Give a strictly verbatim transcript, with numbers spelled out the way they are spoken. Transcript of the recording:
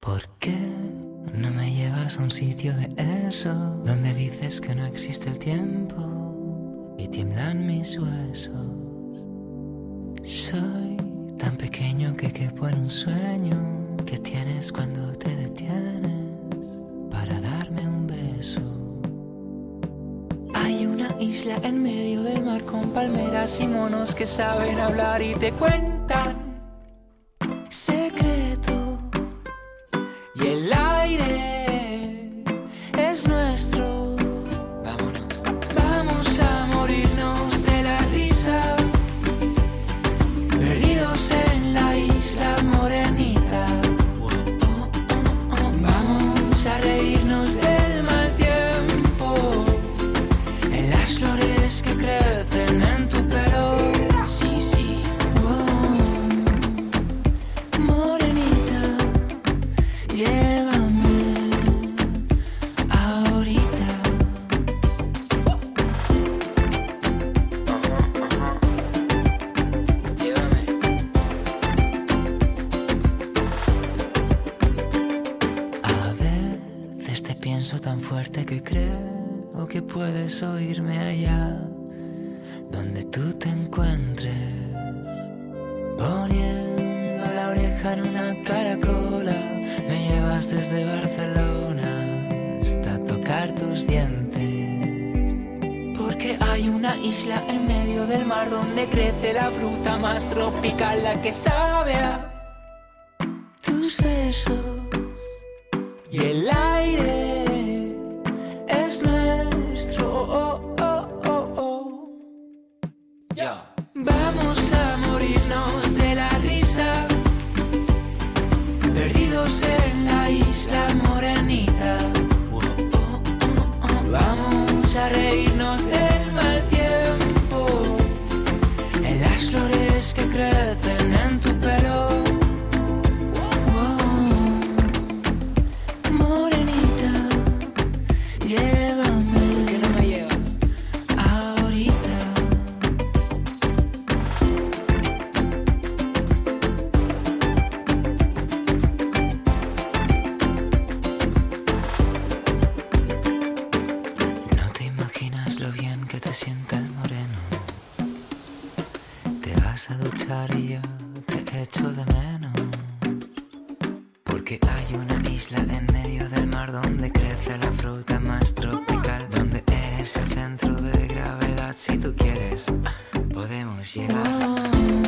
¿Por qué no me llevas a un sitio de eso, donde dices que no existe el tiempo y tiemblan mis huesos? Soy tan pequeño que quepo en un sueño que tienes cuando te detienes para darme un beso. Hay una isla en medio del mar con palmeras y monos que saben hablar y te cuentan secretos. Y el aire es nuestro. Vámonos. Vamos a morirnos de la risa, perdidos en la isla morenita. Vamos a reírnos del mal tiempo, en las flores que crecen en tu pelo. Sí, sí. Llévame ahorita. Llévame. A veces te pienso tan fuerte que creo que puedes oírme allá donde tú te encuentres, poniendo la oreja en una caracola. Me llevas desde Barcelona hasta tocar tus dientes, porque hay una isla en medio del mar donde crece la fruta más tropical, la que sabe a tus besos. Y el aire es nuestro. Oh, oh, oh, oh. Yeah. Vamos a morirnos de la risa, perdidos en la isla morenita. Vamos a reírnos del mal tiempo, en las flores que crecen en tu pelo. Morenita, llévame. ¿Por qué no me llevas ahorita? Lo bien que te sienta el moreno. Te vas a duchar y yo te echo de menos, porque hay una isla en medio del mar donde crece la fruta más tropical, donde eres el centro de gravedad. Si tú quieres, podemos llegar.